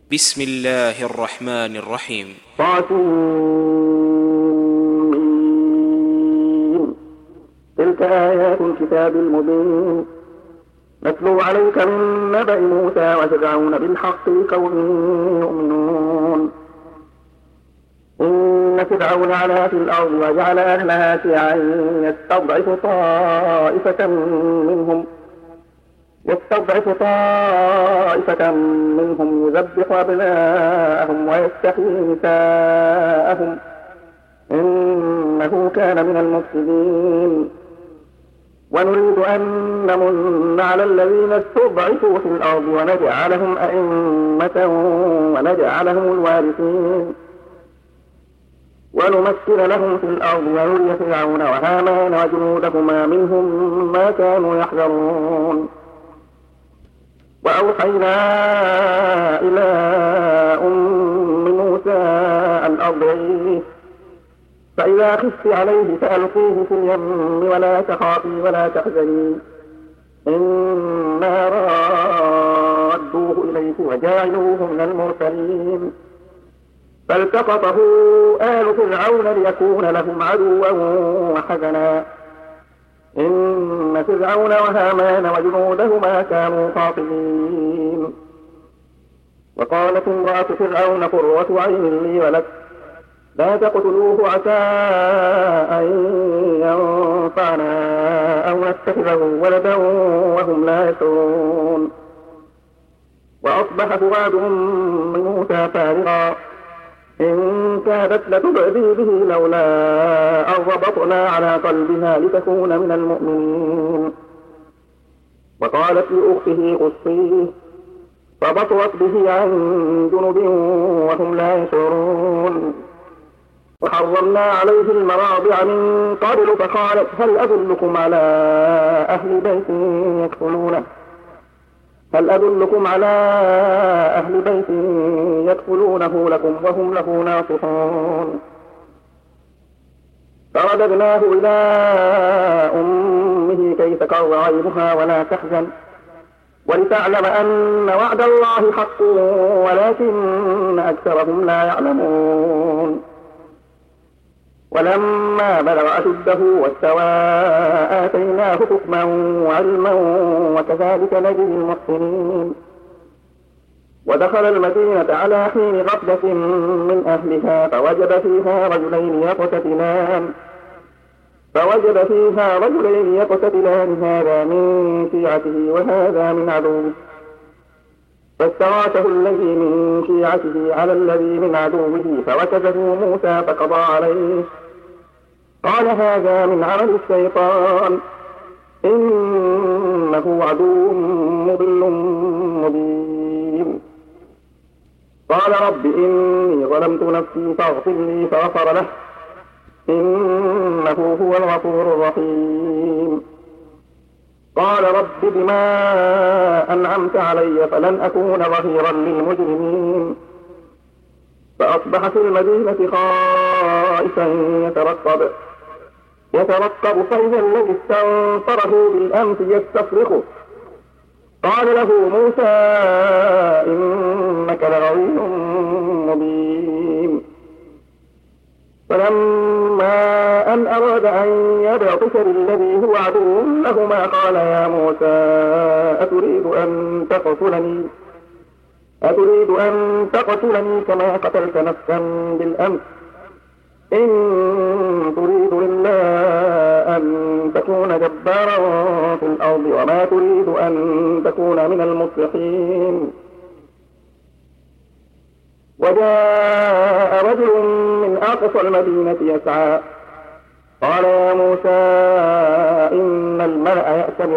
بسم الله الرحمن الرحيم. طاسين. تلك آيات الكتاب المبين نتلو عليك من نبأ موسى وفرعون بالحق لقوم يؤمنون. إن فرعون علا في الأرض وجعل أهلها شيعا يستضعف طائفة منهم يذبح أبناءهم ويستحيي نساءهم إنه كان من المفسدين. ونريد أن نمن على الذين استضعفوا في الأرض ونجعلهم أئمة ونجعلهم الوارثين ونمكن لهم في الأرض ونري فرعون وهامان وجنودهما منهم ما كانوا يحذرون. وأوحينا إلى أم موسى أن أرضعيه فإذا خفت عليه فألقيه في اليم ولا تخافي ولا تحزني إنا رادوه إليك وجاعلوه من المرسلين. فالتقطه آل فرعون ليكون لهم عدوا وحزنا إن فرعون وهامان وجنودهما كانوا خاطئين. وقالت امرأة فرعون قرة عين لي ولك لا تقتلوه عسى أن ينفعنا أو نتخذه ولدا وهم لا يشعرون. وأصبح فؤاد من موسى فارغا إن كادت لتبدي به لولا أن ربطنا على قلبها لتكون من المؤمنين. وقالت لأخته قصيه فبصرت به عن جنب وهم لا يشعرون. وحرمنا عليه المراضع من قبل فقالت هل أدلكم على أهل بيت يكفلونه لكم وهم له ناصحون. فرددناه إلى أمه كي تقر عينها ولا تحزن ولتعلم أن وعد الله حق ولكن أكثرهم لا يعلمون. ولما بلغ أشده واستوى آتيناه حكما وعلما وكذلك نجزي المحسنين. ودخل المدينة على حين غفلة من أهلها فوجد فيها رجلين يقتتلان هذا من شيعته وهذا من عدوه فاستغاثه الذي من شيعته على الذي من عدوه فوكزه موسى فقضى عليه قال هذا من عمل الشيطان إنه عدو مضل مبين. قال رب إني ظلمت نفسي فاغفر لي فغفر له إنه هو الغفور الرحيم. قال رب بما أنعمت علي فلن أكون ظهيرا للمجرمين. فأصبح في المدينة خائفا يترقب فإذا الذي استنصره بالأمس يستصرخه قال له موسى إنك لغوي مبين. فلما أن أراد أن يبطش بالذي هو عدو لهما قال يا موسى أتريد أن تقتلني كما قتلت نفسا بالأمس إن تريد إلا أن تكون جبارا في الأرض وما تريد أن تكون من المصلحين. وجاء رجل من أقصى المدينة يسعى قال يا موسى إن الملأ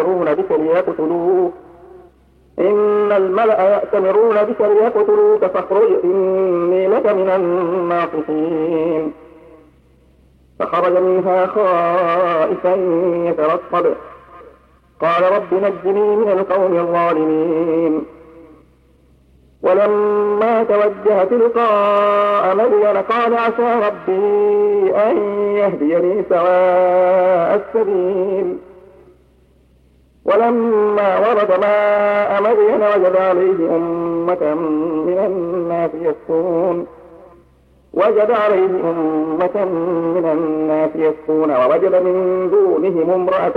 يأتمرون بك ليقتلوك فاخرج إني لك من الناصحين. فخرج منها خائفا يترقب قال رب نجني من القوم الظالمين. ولما توجه تلقاء مدين قال عسى ربي أن يهديني سواء السبيل. ولما ورد ماء مدين وجد عليه أمة من الناس يسكون وجد عليه أمة من الناس يسكون ووجد من دونهم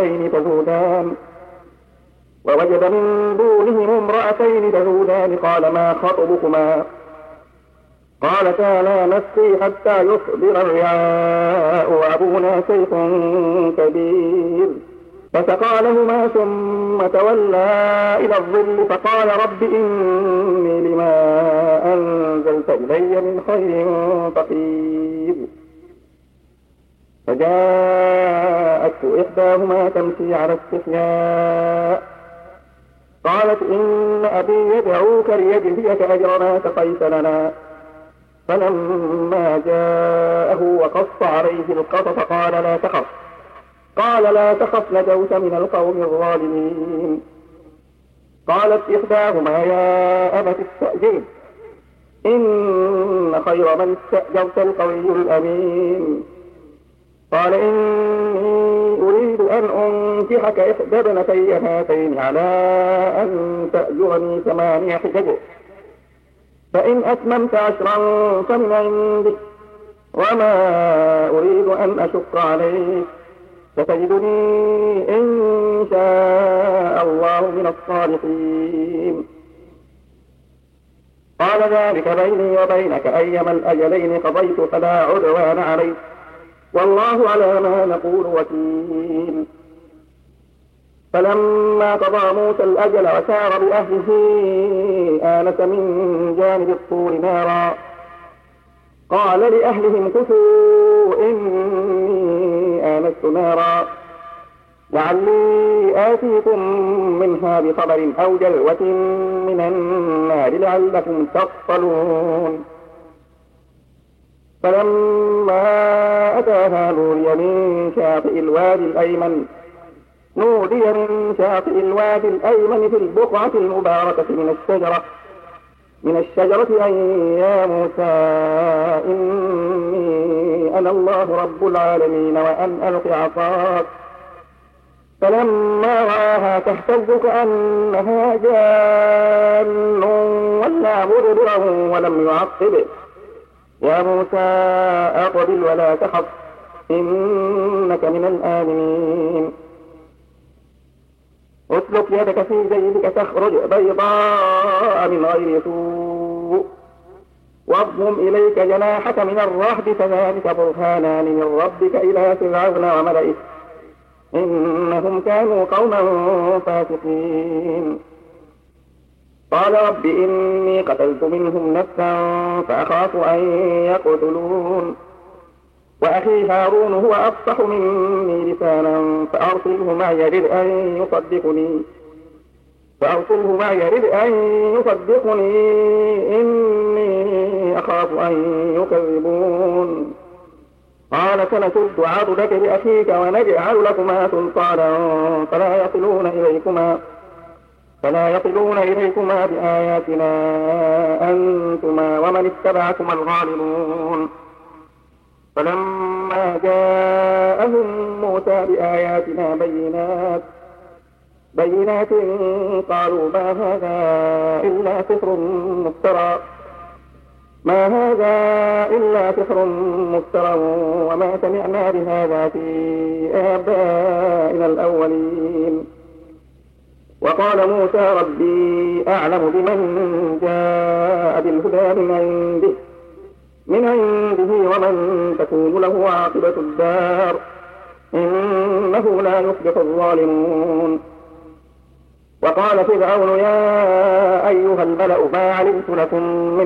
امرأتين تذودان قال ما خطبكما قالتا لا نسقي حتى يصدر الرعاء وأبونا شيخ كبير فسقى لهما ثم تولى إلى الظل فقال رب إني لما أنزلت إلي من خير فقير فجاءته إحداهما تمشي على استحياء قالت إن أبي يدعوك ليجزيك أجر ما سقيت لنا فلما جاءه وقص عليه القصص قال لا تخف نجوت من القوم الظالمين قالت إحداهما يا أبت استأجره إن خير من استأجرت القوي الأمين قال إني أريد أن أنكحك إحدى ابنتي هاتين على أن تأجرني 8 حجج فإن أتممت 10 فمن عندك وما أريد أن أشق عليك ستجدني إن شاء الله من الصالحين قال ذلك بيني وبينك أيما الأجلين قضيت فلا عدوان علي والله على ما نقول وكيل فلما قضى موسى الأجل وسار بأهله آنس من جانب الطور نارا قال لأهلهم كثوا إني آنست نارا لعلي آتيكم منها بخبر أو جلوة من النار لعلكم تصطلون فلما أتاها نودي من شاطئ الوادي الأيمن في البقعة المباركة من الشجرة أن يا موسى إني أنا الله رب العالمين وأن ألق عصاك فلما رآها تهتز كأنها جان ولا مدبرا ولم يعقب يا موسى أقبل ولا تخف إنك من الآمنين اسلك يدك في جيبك تخرج بيضاء من غير سوء واضم إليك جناحك من الرهب فذلك برهانان من ربك إلى فرعون وملئه إنهم كانوا قوما فاسقين قال رب إني قتلت منهم نفسا فأخاف أن يقتلون وأخي هارون هو أفصح مني لسانا فأرسله معي يرد أن يصدقني إني أخاف أن يكذبون قال سنشد عضدك بأخيك ونجعل لكما سلطانا فلا يصلون إليكما بآياتنا أنتما ومن اتبعكما الغالبون فلما جاءهم موسى بآياتنا بينات قالوا ما هذا إلا سحر مفترى وما سمعنا بهذا في آبائنا الأولين وقال موسى ربي أعلم بمن جاء بالهدى من عنده ومن تكون له عاقبة الدار إنه لا يفلح الظالمون وقال فرعون يا أيها الملأ ما علمت لكم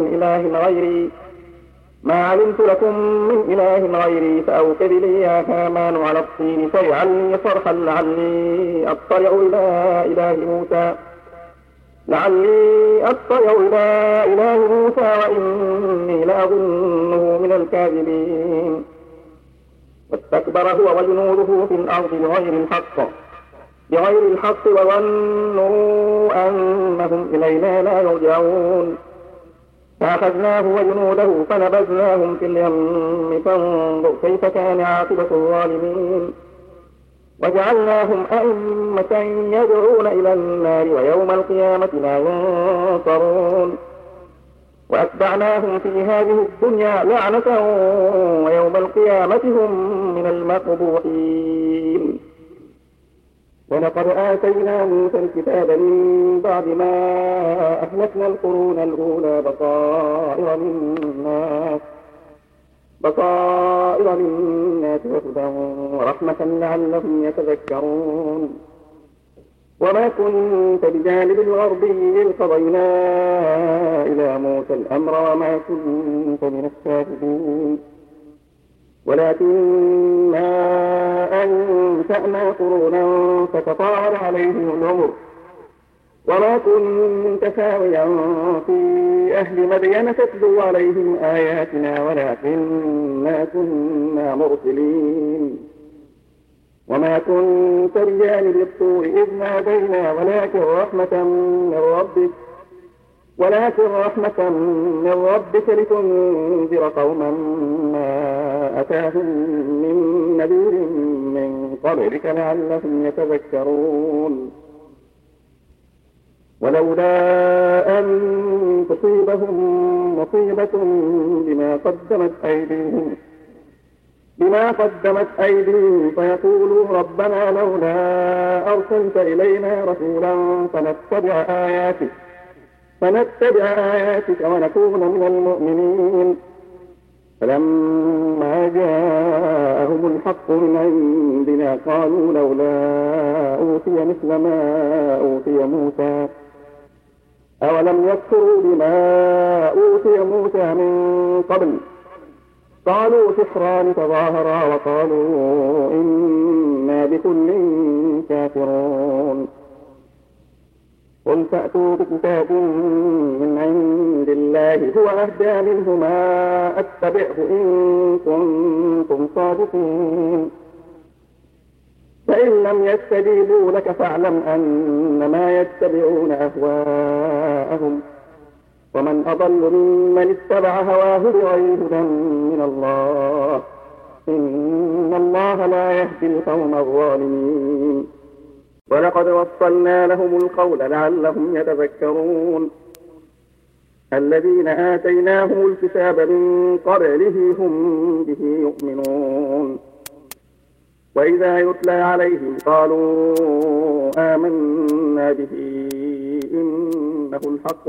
من إله غيري فأوقد لي يا هامان على الطين فاجعل لي صرحا لعلي أطلع إلى إله موسى وإني لأظنه من الكاذبين واستكبر هو وجنوده في الأرض بغير الحق وظنوا أنهم إلينا لا يرجعون فأخذناه وجنوده فنبذناهم في اليم فانظر كيف كان عاقبة الظالمين وجعلناهم أئمة يدعون إلى النار ويوم القيامة لا ينصرون وأتبعناهم في هذه الدنيا لعنة ويوم القيامة هم من المقبوحين. ولقد آتينا موسى الكتاب من بعد ما أهلكنا القرون الأولى بصائر للناس وهدى ورحمة لعلهم يتذكرون. وما كنت بجانب الغربي إذ قضينا إلى موسى الأمر وما كنت من الشاهدين ولكننا أنشأنا قرونا فتطاول عليهم العمر وما كنت ساويا في أهل مدين تتلو عليهم آياتنا ولكننا كنا مرسلين. وما كنت بجانب الطور إذ نادينا ولكن رحمة من ربك لتنذر قوما ما أتاهم من نذير من قبلك لعلهم يتذكرون. ولولا أن تصيبهم مصيبة بما قدمت أيديهم فيقولوا ربنا لولا أرسلت إلينا رسولا فنتبع آياتك ونكون من المؤمنين. فلما جاءهم الحق من عندنا قالوا لولا أوتي مثل ما أوتي موسى أولم يكفروا بما أوتي موسى من قبل قالوا سحران تظاهرا وقالوا إنا بكل كافرون. قل فأتوا بكتاب من عند الله هو أهدى منهما أتبعه إن كنتم صادقين. فإن لم يستجيبوا لك فاعلم أنما يتبعون أهواءهم ومن أضل ممن اتبع هواه بغير هدى من الله إن الله لا يهدي القوم الظالمين. ولقد وصلنا لهم القول لعلهم يتذكرون. الذين آتيناهم الكتاب من قبله هم به يؤمنون. وإذا يتلى عليهم قالوا آمنا به إنه الحق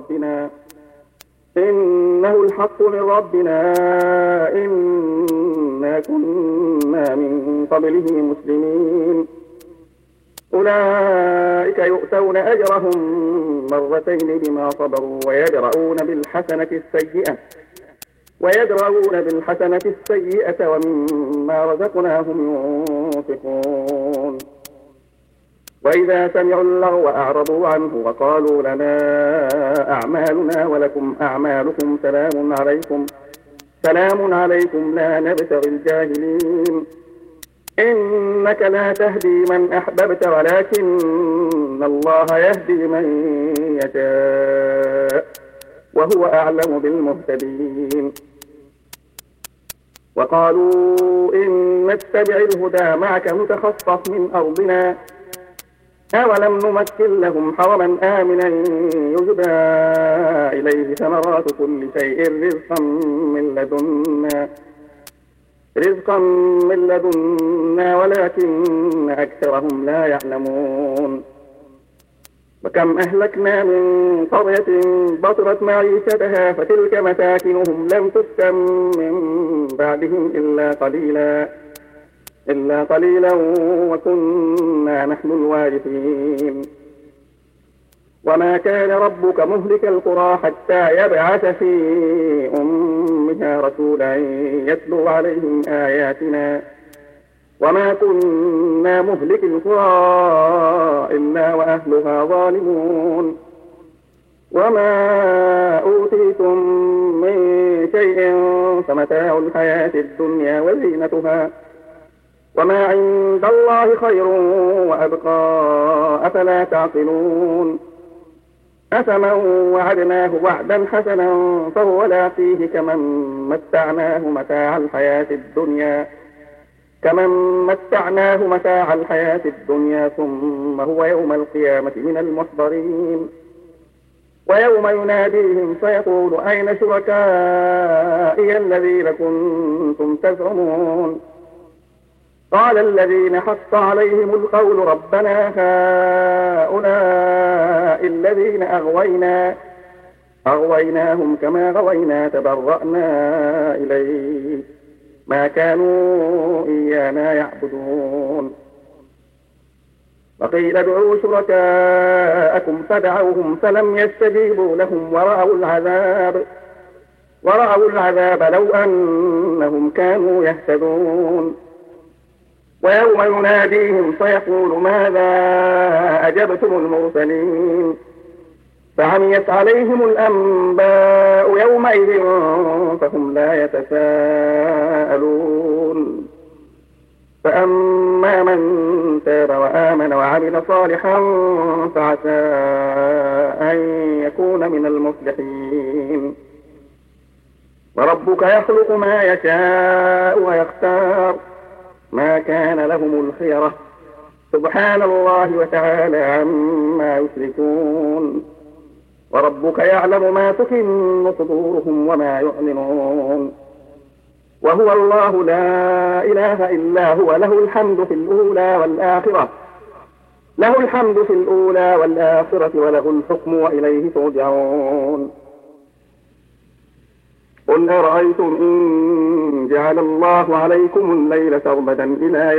من ربنا إنا كنا من قبله مسلمين. أولئك يؤتون أجرهم مرتين بما صبروا ويدرؤون بالحسنة السيئة ومما رزقناهم ينفقون. وإذا سمعوا اللغو أعرضوا عنه وقالوا لنا أعمالنا ولكم أعمالكم سلام عليكم لا نبتغي الجاهلين. إنك لا تهدي من أحببت ولكن الله يهدي من يشاء وهو أعلم بالمهتدين. وقالوا إن نتبع الهدى معك نتخطف من أرضنا أولم نمكن لهم حرما آمنا يجبى إليه ثمرات كل شيء رزقا من لدنا ولكن أكثرهم لا يعلمون. وكم أهلكنا من قرية بطرت معيشتها فتلك مساكنهم لم تسكن من بعدهم إلا قليلا وكنا نحن الوارثين. وما كان ربك مهلك القرى حتى يبعث في أمها رسولا يتلو عليهم آياتنا وما كنا مهلك القرى إلا وأهلها ظالمون. وما أوتيتم من شيء فمتاع الحياة الدنيا وزينتها وما عند الله خير وأبقى أفلا تعقلون. أفمن وعدناه وعدا حسنا فهو لاقيه كمن متعناه متاع الحياة الدنيا ثم هو يوم القيامة من المحضرين. ويوم يناديهم فيقول أين شركائي الذين كنتم تزعمون قال الذين حق عليهم القول ربنا هؤلاء الذين أغويناهم كما غوينا تبرأنا إليك ما كانوا إيانا يعبدون وقيل ادعوا شركاءكم فدعوهم فلم يستجيبوا لهم ورأوا العذاب لو أنهم كانوا يهتدون ويوم يناديهم فيقول ماذا أجبتم المرسلين فعميت عليهم الأنباء يومئذ فهم لا يتساءلون فأما من تاب وآمن وعمل صالحا فعسى أن يكون من المفلحين وربك يخلق ما يشاء ويختار ما كان لهم الخيرة سبحان الله وتعالى عما يشركون وربك يعلم ما تكن صدورهم وما يعلنون وهو الله لا إله إلا هو له الحمد في الأولى والآخرة وله الحكم وإليه ترجعون قل أرأيتم إن جعل الله عليكم الليل سرمدا إلى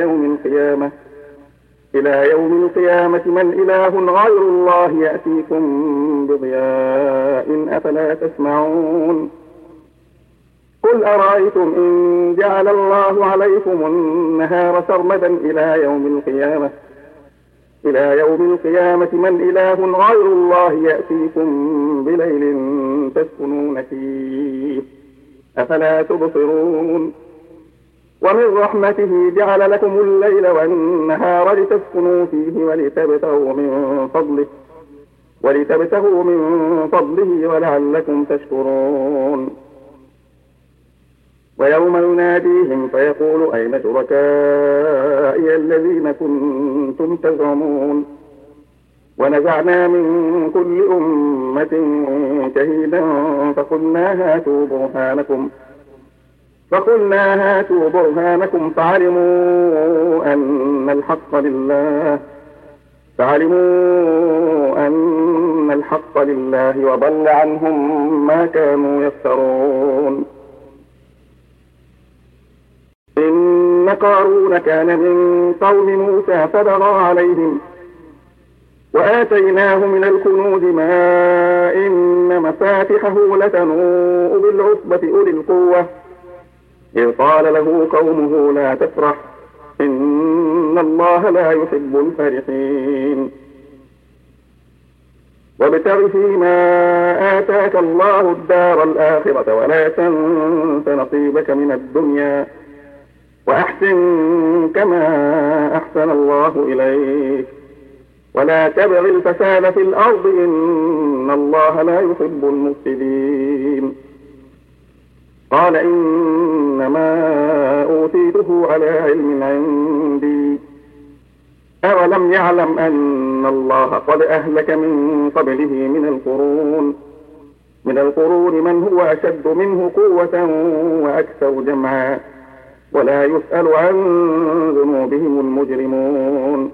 يوم القيامة من إله غير الله يأتيكم بضياء أفلا تسمعون قل أرأيتم إن جعل الله عليكم النهار سرمدا إلى يوم القيامة من إله غير الله يأتيكم بليل تسكنون فيه أفلا تبصرون ومن رحمته جعل لكم الليل والنهار لتسكنوا فيه ولتبتغوا من فضله ولعلكم تشكرون ويوم يناديهم فيقول أين شركائي الذين كنتم تزعمون ونزعنا من كل أمة شهيدا فقلنا هاتوا برهانكم فعلموا أن الحق لله وضل عنهم ما كانوا يفترون إن قارون كان من قوم موسى فبغى عليهم وآتيناه من الكنوز ما إن مفاتحه لتنوء بالعصبة أولي القوة إذ قال له قومه لا تفرح إن الله لا يحب الفرحين وابتغ فيما آتاك الله الدار الآخرة ولا تنس نصيبك من الدنيا وأحسن كما أحسن الله إليك ولا تبغ الفساد في الأرض إن الله لا يحب المفسدين قال إنما أوتيته على علم عندي أولم يعلم أن الله قد أهلك من قبله من القرون من هو أشد منه قوة وأكثر جمعا ولا يسأل عن ذنوبهم المجرمون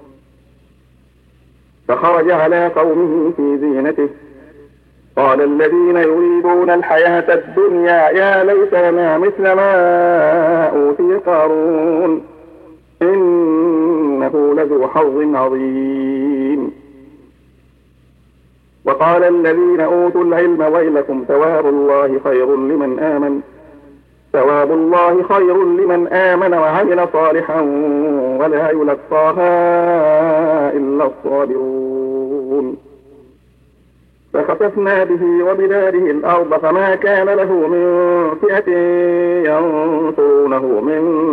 فخرج على قومه في زينته قال الذين يريدون الحياة الدنيا يا ليت لنا مثل ما أوتي قارون إنه لذو حظ عظيم وقال الذين أوتوا العلم ويلكم ثواب الله خير لمن آمن وعمل صالحا ولا يلقاها إلا الصابرون فخسفنا به وبداره الأرض فما كان له من فئة ينصرونه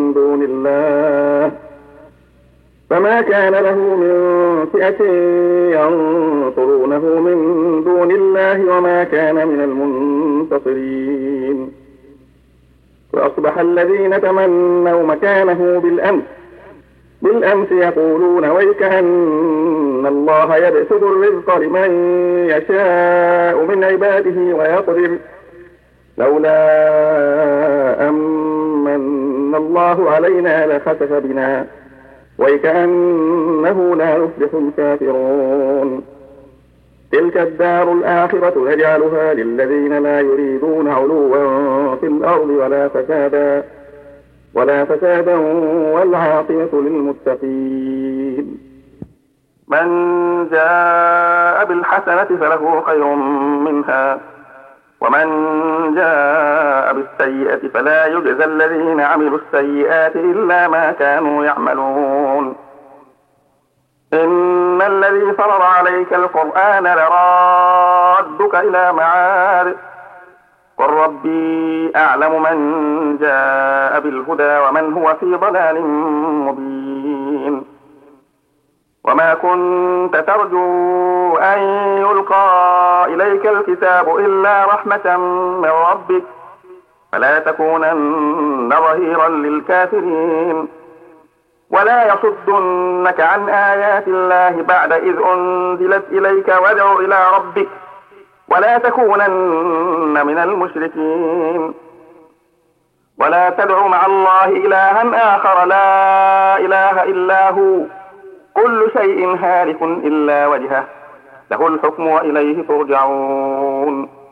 من دون الله وما كان من المنتصرين وأصبح الذين تمنوا مكانه بالأمس يقولون ويك أن إن الله يبسط الرزق لمن يشاء من عباده ويقدر لولا أمن الله علينا لخسف بنا وكأنه لا يفلح الكافرون تلك الدار الآخرة نجعلها للذين لا يريدون علوا في الأرض ولا فسادا والعاقبة للمتقين من جاء بالحسنة فله خير منها ومن جاء بالسيئة فلا يجزى الذين عملوا السيئات إلا ما كانوا يعملون إن الذي فرض عليك القرآن لرادك إلى معاد قل ربي أعلم من جاء بالهدى ومن هو في ضلال مبين وما كنت ترجو أن يلقى إليك الكتاب إلا رحمة من ربك فلا تكونن ظهيرا للكافرين ولا يصدنك عن آيات الله بعد إذ أنزلت إليك وادع إلى ربك ولا تكونن من المشركين ولا تدع مع الله إلها آخر لا إله إلا هو كل شيء هالك إلا وجهه له الحكم وإليه ترجعون